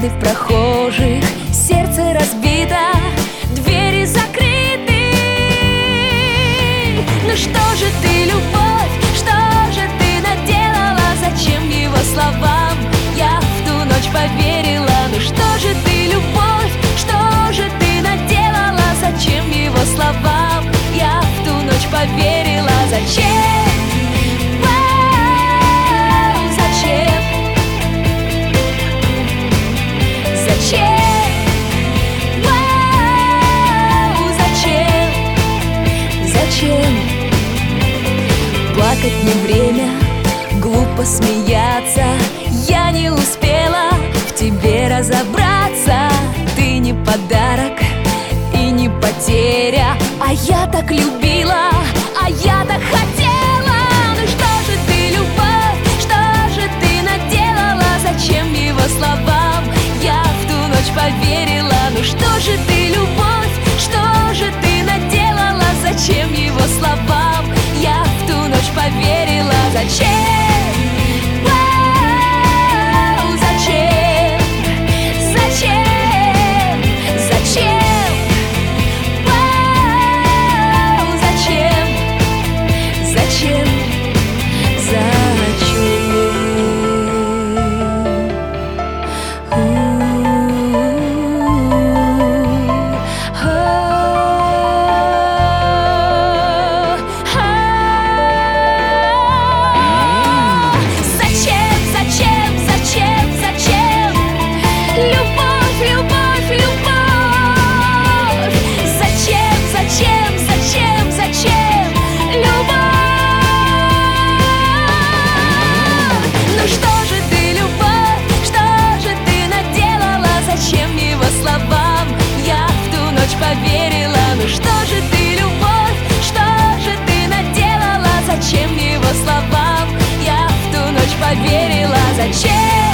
взгляды прохожих, сердце разбито, двери закрыты. Ну что же ты, любовь, что же ты наделала? Зачем его словам я в ту ночь поверила? Ну что же ты, любовь, что же ты наделала? Зачем его словам я в ту ночь поверила? Зачем? Плакать не время, глупо смеяться. Я не успела в тебе разобраться. Ты не подарок и не потеря, а я так любила, а я так хотела. Ну что же ты, любовь, что же ты наделала? Зачем его словам я в ту ночь поверила? Ну что же ты, любовь, что же ты наделала? Зачем его словам я в ту ночь поверила? Зачем? Зачем? Зачем? Зачем? Зачем? Зачем? Поверила, ну что же ты, любовь, что же ты наделала? Зачем его словам я в ту ночь поверила? Зачем?